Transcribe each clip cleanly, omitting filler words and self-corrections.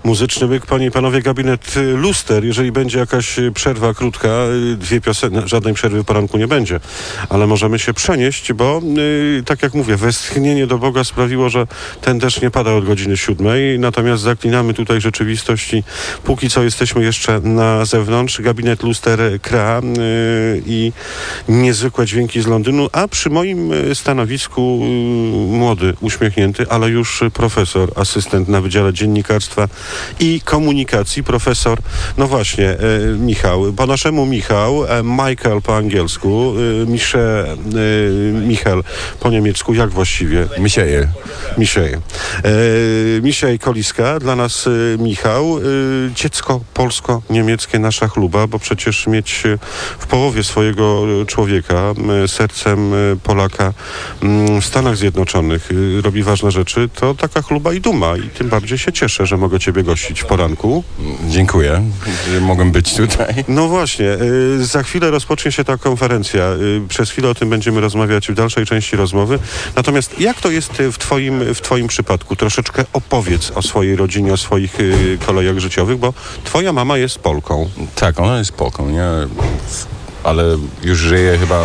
Muzyczny byk, panie i panowie, gabinet luster. Jeżeli będzie jakaś przerwa krótka, dwie piosenki, żadnej przerwy w poranku nie będzie, ale możemy się przenieść, bo tak jak mówię, westchnienie do Boga sprawiło, że ten deszcz nie pada od godziny 7, natomiast zaklinamy tutaj rzeczywistość i póki co jesteśmy jeszcze na zewnątrz. Gabinet luster Kra i niezwykłe dźwięki z Londynu, a przy moim stanowisku młody, uśmiechnięty, ale już profesor, asystent na Wydziale Dziennikarstwa i Komunikacji, profesor, no właśnie, Michał, po naszemu Michał, Michael po angielsku, Michał po niemiecku, jak właściwie? Misiej Koliska, dla nas Michał, dziecko polsko-niemieckie, nasza chluba, bo przecież mieć w połowie swojego człowieka sercem Polaka w Stanach Zjednoczonych robi ważne rzeczy, to taka chluba i duma i tym bardziej się cieszę, że mogę ciebie gościć w poranku. Dziękuję, że mogę być tutaj. No właśnie, za chwilę rozpocznie się ta konferencja. Przez chwilę o tym będziemy rozmawiać w dalszej części rozmowy. Natomiast jak to jest w twoim przypadku? Troszeczkę opowiedz o swojej rodzinie, o swoich kolejach życiowych, bo twoja mama jest Polką. Tak, ona jest Polką, nie? Ale już żyje chyba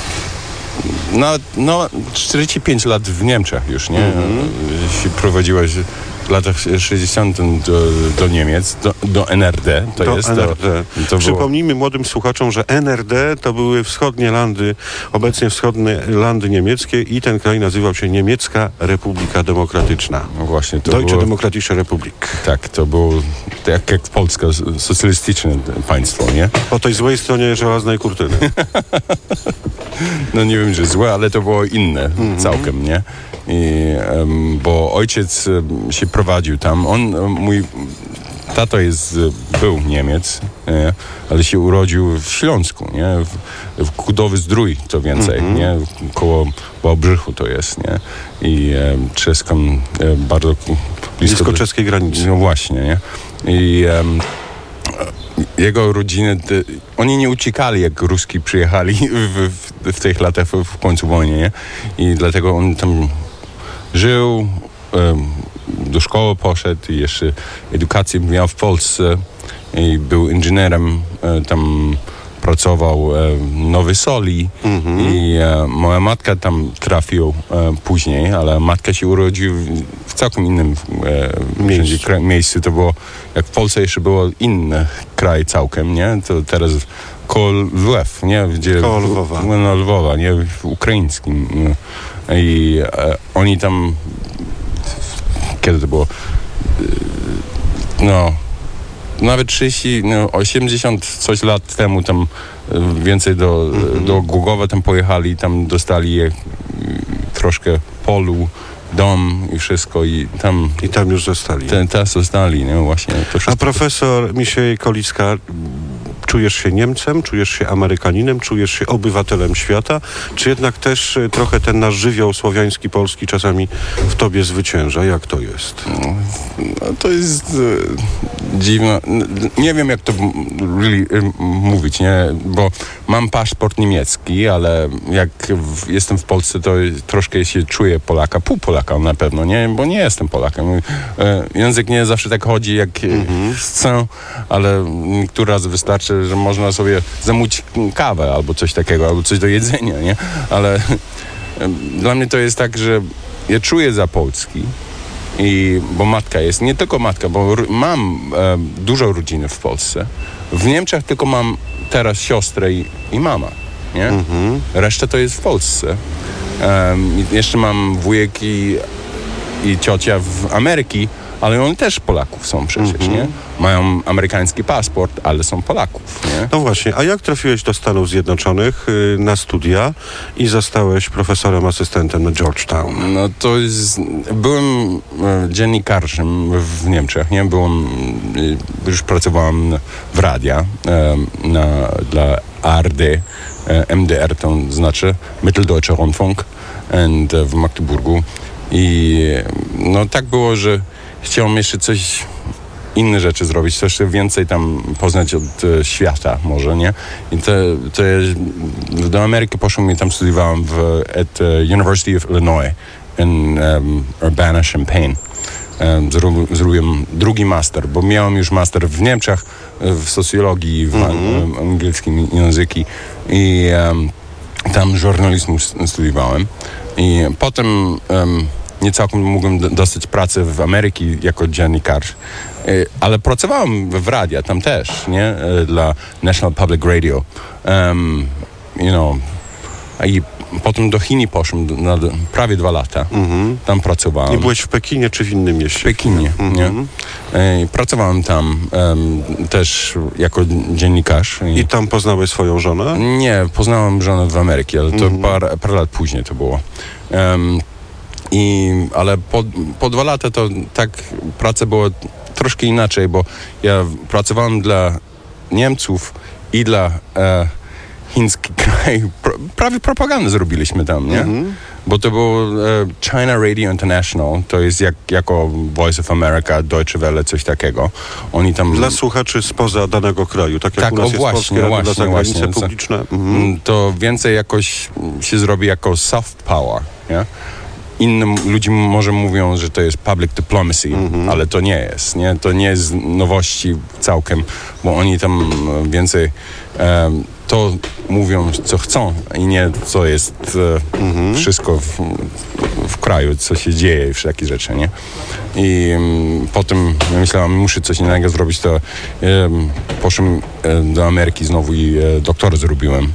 45 lat w Niemczech już, nie? Się prowadziła w latach 60. do Niemiec, do NRD. Przypomnijmy młodym słuchaczom, że NRD to były wschodnie landy, obecnie wschodnie landy niemieckie i ten kraj nazywał się Niemiecka Republika Demokratyczna. No właśnie, to Deutsche było, Demokratische Republik. Tak, to było jak Polska, socjalistyczne państwo, nie? Po tej złej stronie żelaznej kurtyny. No nie wiem, że złe, ale to było inne całkiem, nie? Bo ojciec się prowadził tam. Mój tato był Niemiec, nie? Ale się urodził w Śląsku, nie? W Kudowy-Zdrój, co więcej, nie? Koło Wałbrzychu to jest, nie? I czeską bardzo blisko czeskiej granicy. No właśnie, nie? I jego rodziny, oni nie uciekali, jak Ruski przyjechali w tych latach, w końcu wojny, nie? I dlatego on tam żył, do szkoły poszedł i jeszcze edukację miał w Polsce i był inżynierem, tam pracował w Nowej Soli i moja matka tam trafiła później, ale matka się urodziła w całkiem innym miejscu. To było, jak w Polsce jeszcze było inny kraj całkiem, nie? To teraz koło Lwów, nie? Koło Lwowa. No, Lwowa, nie? W ukraińskim. I oni tam, kiedy to było? Nawet 80 coś lat temu tam więcej do Głogowa tam pojechali, tam dostali troszkę polu, dom i wszystko i tam już zostali. Teraz zostali, nie? Właśnie. A profesor Misiej Koliska, czujesz się Niemcem, czujesz się Amerykaninem, czujesz się obywatelem świata, czy jednak też trochę ten nasz żywioł słowiański, polski czasami w tobie zwycięża? Jak to jest? To jest dziwne. Nie wiem, jak to mówić, nie? Bo mam paszport niemiecki, ale jak jestem w Polsce, to troszkę się czuję Polaka, pół Polaka na pewno, nie? Bo nie jestem Polakiem. Język nie zawsze tak chodzi, jak chcę, ale niektóry raz wystarczy, że można sobie zamówić kawę albo coś takiego, albo coś do jedzenia, nie? Ale dla mnie to jest tak, że ja czuję za Polski, bo matka jest, nie tylko matka, bo mam dużo rodziny w Polsce. W Niemczech tylko mam teraz siostrę i mama, nie? Reszta to jest w Polsce. Jeszcze mam wujek i ciocia w Ameryce, ale oni też Polaków są przecież, nie? Mają amerykański paszport, ale są Polaków, nie? No właśnie, a jak trafiłeś do Stanów Zjednoczonych na studia i zostałeś profesorem asystentem na Georgetown? No to byłem dziennikarzem w Niemczech, nie? Już pracowałem w radia dla ARD, MDR to znaczy Mitteldeutscher Rundfunk w Magdeburgu i no tak było, że chciałem jeszcze coś inne rzeczy zrobić, coś więcej tam poznać od świata może, nie? I do Ameryki poszłem i tam studiowałem at University of Illinois in Urbana-Champaign. zrobiłem drugi master, bo miałem już master w Niemczech, w socjologii, w angielskim języki i tam żurnalizmu studiowałem. I potem nie całkiem mogłem dostać pracę w Ameryce jako dziennikarz, ale pracowałem w radiu tam też, nie? Dla National Public Radio. I potem do Chin poszedłem na prawie 2 lata. Tam pracowałem. I byłeś w Pekinie czy w innym mieście? W Pekinie, nie? Pracowałem tam też jako dziennikarz. I tam poznałeś swoją żonę? Nie, poznałem żonę w Ameryce, ale to parę lat później to było. Ale po 2 lata to tak praca była troszkę inaczej, bo ja pracowałem dla Niemców i dla chiński kraj. Prawie propagandę zrobiliśmy tam, nie? Bo to było China Radio International, to jest jako Voice of America, Deutsche Welle, coś takiego. Oni tam... Dla słuchaczy spoza danego kraju, tak jak tak, u nas jest Polskie Radio dla zagranicy właśnie. publiczne. To więcej jakoś się zrobi jako soft power, nie? Innym ludzie może mówią, że to jest public diplomacy, ale to nie jest, nie? To nie jest nowości całkiem, bo oni tam więcej to mówią, co chcą i nie co jest wszystko w kraju, co się dzieje i wszelkie rzeczy, nie? I potem myślałem, muszę coś innego zrobić, to poszedłem do Ameryki znowu i doktora zrobiłem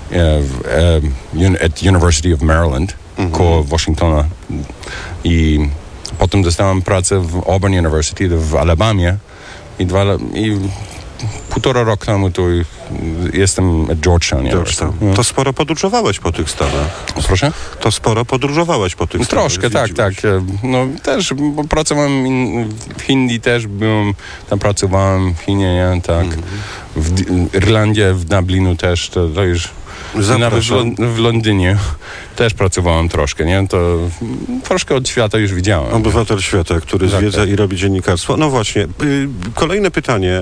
at University of Maryland, koło Waszyngtona. I potem dostałem pracę w Auburn University w Alabamie i 1,5 roku temu to jestem at Georgetown. To sporo podróżowałeś po tych Stanach. Proszę? To sporo podróżowałeś po tych Stanach. Troszkę, tak. No też, bo pracowałem w Indii też byłem, tam pracowałem w Chinie, nie? Tak. W Irlandii, w Dublinu też, to już... Nawet w Londynie też pracowałem troszkę, nie? To troszkę od świata już widziałem. Obywatel świata, który zwiedza i robi dziennikarstwo. No właśnie, kolejne pytanie,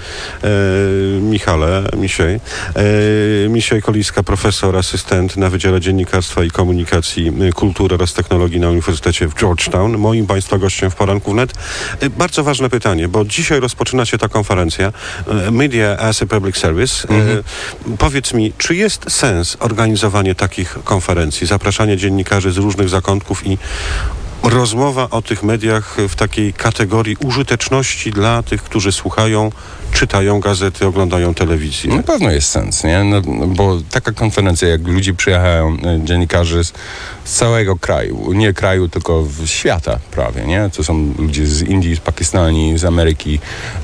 Misiej Koliska, profesor, asystent na Wydziale Dziennikarstwa i Komunikacji Kultury oraz Technologii na Uniwersytecie w Georgetown. Moim Państwa gościem w Poranku Wnet. Bardzo ważne pytanie, bo dzisiaj rozpoczyna się ta konferencja Media as a Public Service. Powiedz mi, czy jest sens organizowanie takich konferencji, zapraszanie dziennikarzy z różnych zakątków i rozmowa o tych mediach w takiej kategorii użyteczności dla tych, którzy słuchają, czytają gazety, oglądają telewizję? Na pewno jest sens, nie? No, bo taka konferencja, jak ludzie przyjechają, dziennikarze z całego kraju, nie kraju, tylko świata prawie, nie? To są ludzie z Indii, z Pakistanu, z Ameryki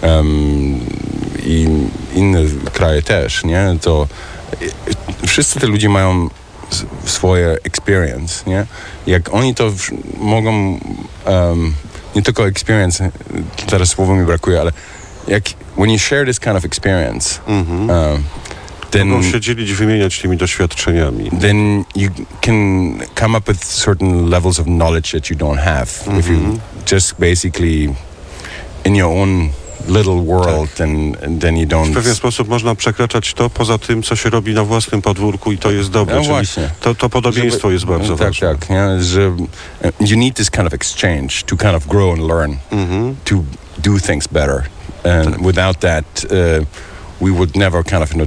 i inne kraje też, nie? To wszyscy te ludzie mają swoje experience, nie? Jak oni to mogą, nie tylko experience, teraz słowa mi brakuje, ale when you share this kind of experience, then mogą się dzielić, wymieniać tymi doświadczeniami. Then you can come up with certain levels of knowledge that you don't have. If you just basically in your own little world, tak. and then you don't... W pewien sposób można przekraczać to poza tym, co się robi na własnym podwórku i to jest dobre. No właśnie. To podobieństwo jest bardzo ważne. Tak, nie? Że you need this kind of exchange to kind of grow and learn, to do things better. And without that, we would never kind of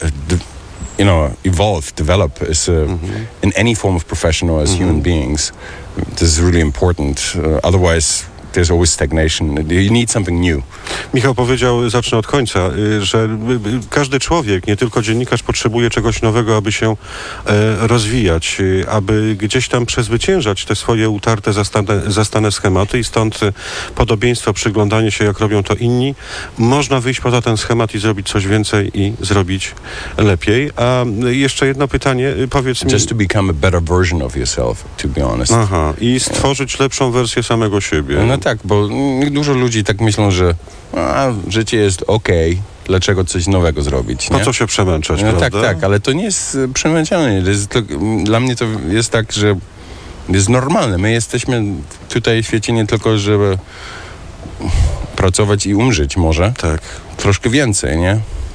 develop as in any form of profession or as human beings. This is really important. Otherwise, there's always stagnation. You need something new. Michał powiedział, zacznę od końca, że każdy człowiek, nie tylko dziennikarz, potrzebuje czegoś nowego, aby się rozwijać, aby gdzieś tam przezwyciężać te swoje utarte, zastane schematy i stąd podobieństwo, przyglądanie się, jak robią to inni. Można wyjść poza ten schemat i zrobić coś więcej i zrobić lepiej. A jeszcze jedno pytanie, powiedz mi... Just to become a better version of yourself, to be honest. Aha, i stworzyć lepszą wersję samego siebie. No tak, bo dużo ludzi tak myślą, że życie jest okej, dlaczego coś nowego zrobić, nie? Po co się przemęczać, no, prawda? Tak, ale to nie jest przemęczanie. Dla mnie to jest tak, że jest normalne. My jesteśmy tutaj w świecie nie tylko, żeby pracować i umrzeć może. Tak. Troszkę więcej, nie?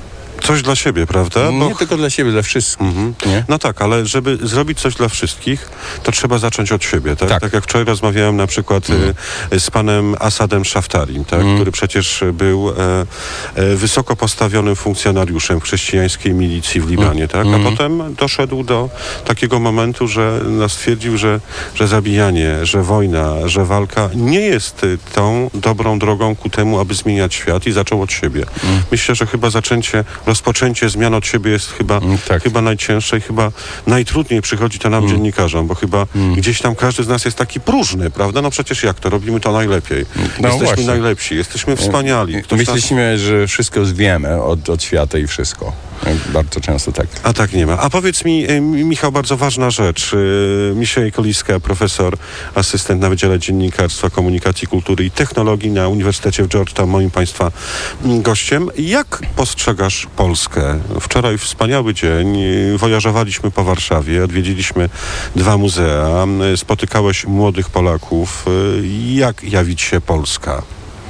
Coś dla siebie, prawda? Nie tylko dla siebie, dla wszystkich. Nie? No tak, ale żeby zrobić coś dla wszystkich, to trzeba zacząć od siebie, tak? Tak. Tak jak wczoraj rozmawiałem na przykład z panem Asadem Szaftarim, tak? Który przecież był wysoko postawionym funkcjonariuszem chrześcijańskiej milicji w Libanie, tak? A potem doszedł do takiego momentu, że stwierdził, że zabijanie, że wojna, że walka nie jest tą dobrą drogą ku temu, aby zmieniać świat i zaczął od siebie. Myślę, że chyba rozpoczęcie zmian od siebie jest chyba najcięższe i chyba najtrudniej przychodzi to nam dziennikarzom, bo chyba gdzieś tam każdy z nas jest taki próżny, prawda? No przecież jak to? Robimy to najlepiej. Jesteśmy właśnie. najlepsi, jesteśmy wspaniali. Myśleliśmy, że wszystko wiemy od świata i wszystko. Bardzo często tak. A tak nie ma. A powiedz mi, Michał, bardzo ważna rzecz. Michał Koliska, profesor, asystent na Wydziale Dziennikarstwa, Komunikacji, Kultury i Technologii na Uniwersytecie w Georgetown, moim Państwa gościem. Jak postrzegasz Polskę? Wczoraj wspaniały dzień. Wojażowaliśmy po Warszawie, odwiedziliśmy 2 muzea. Spotykałeś młodych Polaków. Jak jawi ci się Polska?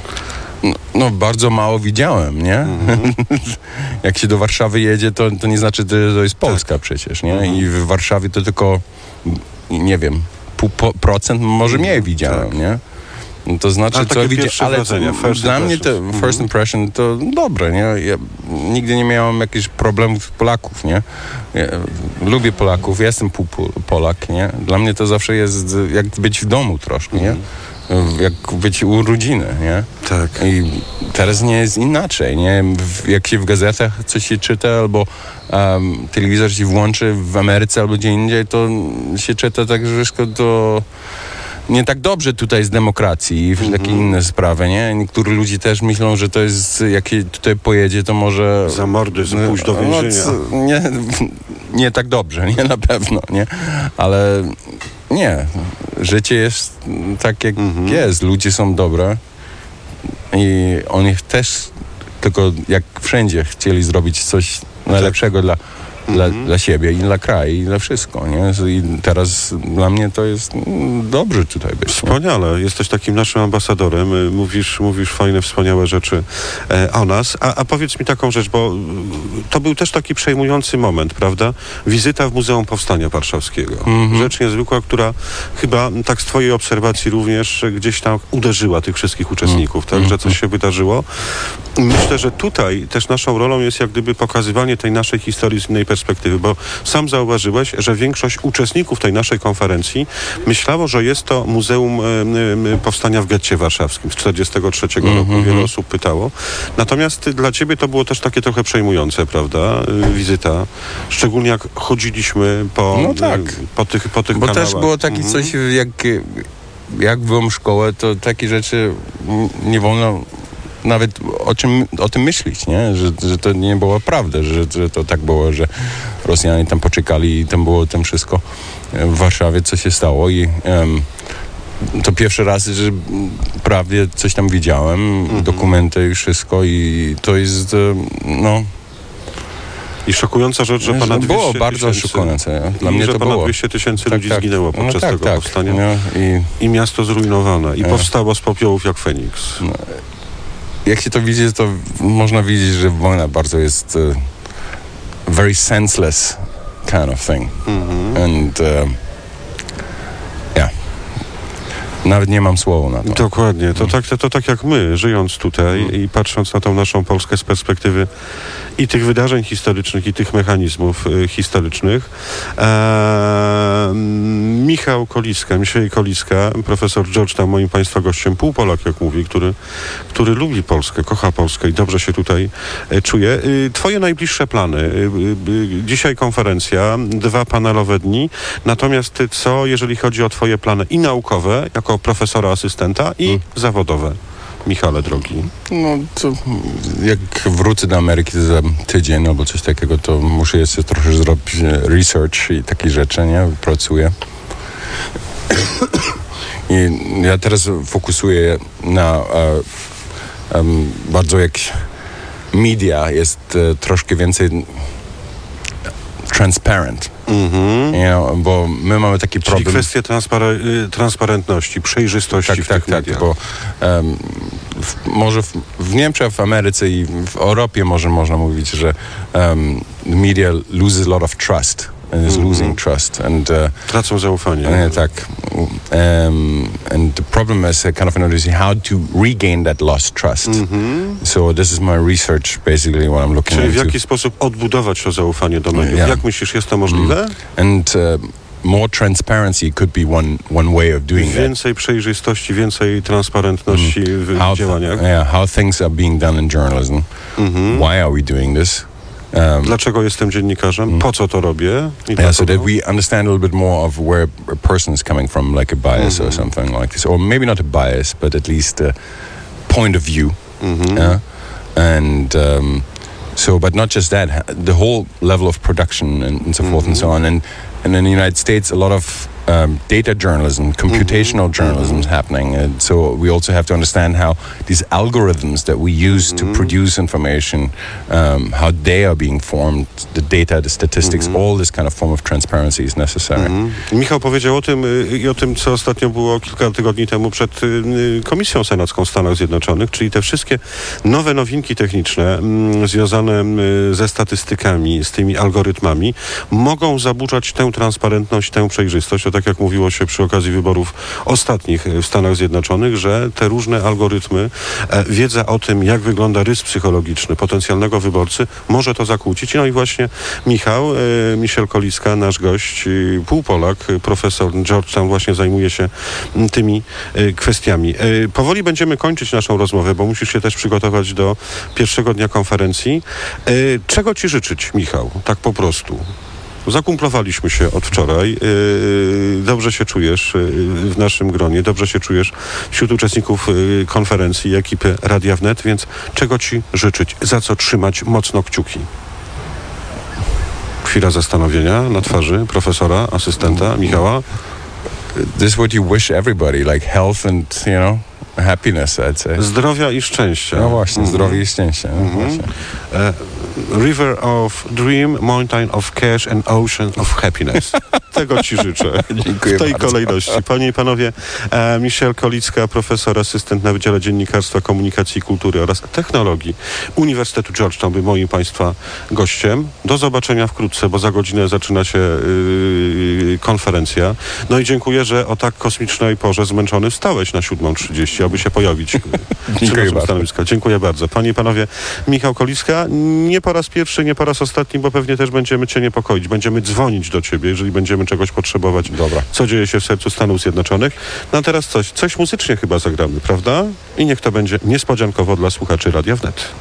No bardzo mało widziałem, nie? Jak się do Warszawy jedzie, to nie znaczy, że to jest Polska przecież, nie? I w Warszawie to tylko, nie wiem, 0,5% może mniej widziałem, nie? No to znaczy, co widziałem, ale dla mnie to first impression to dobre, nie? Ja nigdy nie miałem jakichś problemów Polaków, nie? Ja lubię Polaków, ja jestem Polak, nie? Dla mnie to zawsze jest jak być w domu troszkę, nie? Jak być u rodziny, nie? Tak. I teraz nie jest inaczej, nie? Jak się w gazetach coś się czyta, albo telewizor się włączy w Ameryce albo gdzie indziej, to się czyta tak, że wszystko to nie tak dobrze tutaj z demokracji i takie inne sprawy, nie? Niektórzy ludzie też myślą, że to jest, jak się tutaj pojedzie, to może... Za mordy, pójść do więzienia. Nie tak dobrze, nie? Na pewno, nie? Ale nie. Życie jest tak, jak jest. Ludzie są dobre i oni też, tylko jak wszędzie, chcieli zrobić coś najlepszego dla siebie i dla kraju i dla wszystko, nie? I teraz dla mnie to jest dobrze tutaj być. Wspaniale. Jesteś takim naszym ambasadorem. Mówisz fajne, wspaniałe rzeczy o nas. A powiedz mi taką rzecz, bo to był też taki przejmujący moment, prawda? Wizyta w Muzeum Powstania Warszawskiego. Rzecz niezwykła, która chyba, tak z twojej obserwacji również, gdzieś tam uderzyła tych wszystkich uczestników, tak? Że coś się wydarzyło. Myślę, że tutaj też naszą rolą jest jak gdyby pokazywanie tej naszej historii z innej perspektywy, bo sam zauważyłeś, że większość uczestników tej naszej konferencji myślało, że jest to Muzeum Powstania w getcie warszawskim z 1943 roku. Wiele osób pytało. Natomiast dla ciebie to było też takie trochę przejmujące, prawda? Wizyta. Szczególnie jak chodziliśmy po tych bo kanałach. też było takie coś, jak byłem w szkole, to takie rzeczy nie wolno nawet o tym myśleć, nie? Że to nie było prawda, że to tak było, że Rosjanie tam poczekali i tam było tam wszystko w Warszawie, co się stało i to pierwszy raz, że prawie coś tam widziałem, dokumenty i wszystko i to jest, I szokująca rzecz, że ponad 200 było bardzo szokujące. Dla mnie to ponad było. 200 tysięcy ludzi zginęło podczas tego powstania. I miasto zrujnowane. I powstało z popiołów jak Feniks. Jak się to widzi, to można widzieć, że wojna bardzo jest very senseless kind of thing. And nawet nie mam słowa na to. Dokładnie. To tak jak my, żyjąc tutaj i patrząc na tą naszą Polskę z perspektywy i tych wydarzeń historycznych, i tych mechanizmów historycznych. Michał Koliska, profesor Georgetown, moim Państwa gościem, półpolak, jak mówi, który lubi Polskę, kocha Polskę i dobrze się tutaj czuje. Twoje najbliższe plany. Dzisiaj konferencja, 2 panelowe dni. Natomiast co, jeżeli chodzi o twoje plany i naukowe, jako profesora asystenta i zawodowe? Michale, drogi. No to jak wrócę do Ameryki za tydzień albo coś takiego, to muszę jeszcze trochę zrobić research i takie rzeczy, nie? Pracuję. I ja teraz fokusuję na bardzo jak media jest troszkę więcej transparent. Bo my mamy taki problem. Czyli kwestia transparentności, przejrzystości w tych mediach. Bo może w Niemczech, w Ameryce i w Europie można mówić, że the media loses a lot of trust. And is losing trust. And, tracą zaufanie. Tak. And the problem is kind of noticing how to regain that lost trust. So this is my research, basically what I'm looking Czyli w into. jaki sposób odbudować to zaufanie do mediów? Yeah. Jak myślisz, jest to możliwe? And more transparency could be one way of doing that. Więcej przejrzystości, więcej transparentności w działaniach. How things are being done in journalism. Why are we doing this? Dlaczego jestem dziennikarzem? Po co to robię? I So that we understand a little bit more of where a person is coming from, like a bias or something like this. Or maybe not a bias, but at least a point of view. And so, but not just that, the whole level of production and so forth and so on. And in the United States, a lot of data journalism, computational journalism is happening. And so we also have to understand how these algorithms that we use to produce information, how they are being formed, the data, the statistics, all this kind of form of transparency is necessary. Michał powiedział o tym, co ostatnio było kilka tygodni temu przed Komisją Senacką Stanów Zjednoczonych, czyli te wszystkie nowe nowinki techniczne związane ze statystykami, z tymi algorytmami, mogą zaburzać tę transparentność, tę przejrzystość. Tak jak mówiło się przy okazji wyborów ostatnich w Stanach Zjednoczonych, że te różne algorytmy, wiedza o tym, jak wygląda rys psychologiczny potencjalnego wyborcy, może to zakłócić. No i właśnie Michel Koliska, nasz gość, półpolak, profesor Georgetown, właśnie zajmuje się tymi kwestiami. Powoli będziemy kończyć naszą rozmowę, bo musisz się też przygotować do pierwszego dnia konferencji. Czego ci życzyć, Michał? Tak po prostu. Zakumplowaliśmy się od wczoraj. Dobrze się czujesz w naszym gronie, dobrze się czujesz wśród uczestników konferencji i ekipy Radia Wnet, więc czego ci życzyć? Za co trzymać mocno kciuki? Chwila zastanowienia na twarzy profesora, asystenta Michała. This is what you wish everybody, like health and, happiness, I'd say. Zdrowia i szczęścia. No właśnie, zdrowie i szczęście. River of dream, mountain of cash and ocean of happiness. Tego ci życzę. Dziękuję w tej bardzo. kolejności. Panie i panowie, Michel Kolicka, profesor, asystent na Wydziale Dziennikarstwa, Komunikacji i Kultury oraz Technologii Uniwersytetu Georgetown był moim państwa gościem. Do zobaczenia wkrótce, bo za godzinę zaczyna się konferencja. No i dziękuję, że o tak kosmicznej porze zmęczony wstałeś na 7:30, aby się pojawić. Dziękuję bardzo. Dziękuję bardzo. Panie i panowie, Michał Kolicka, nie po raz pierwszy, nie po raz ostatni, bo pewnie też będziemy cię niepokoić. Będziemy dzwonić do ciebie, jeżeli będziemy czegoś potrzebować. Dobra. Co dzieje się w sercu Stanów Zjednoczonych. No a teraz coś muzycznie chyba zagramy, prawda? I niech to będzie niespodziankowo dla słuchaczy Radia Wnet.